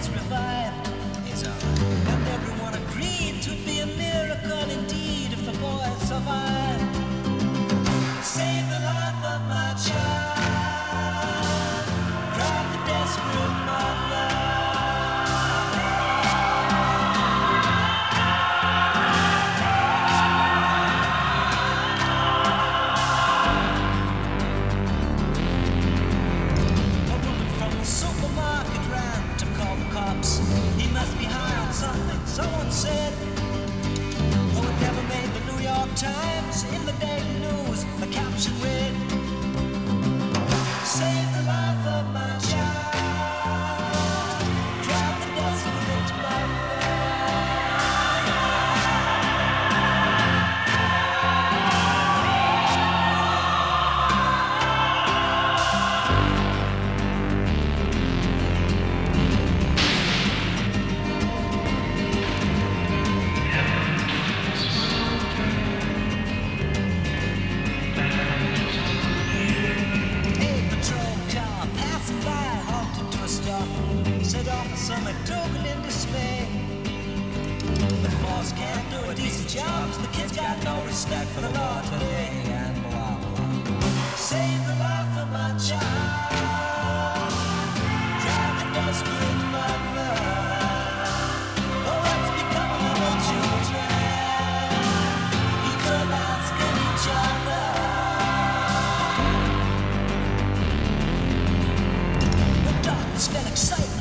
was revived. And everyone agreed 'twould be a miracle indeed if the boy survived. Save the life of my child, cried the desperate mother. A woman from the supermarket ran to call the cops. He must be high on something, someone said. Though it never made the New York Times, in the daily news, the caption read, "Save the life of my child," cried the desperate mother. Said Officer McDougal in dismay, "The force can't do a decent job, 'cause the kids got no respect for the law today," and blah blah. Save the life of my child, cried the desperate mother. Oh, what's becoming of the children? People asking each other. The darkness felt excitement.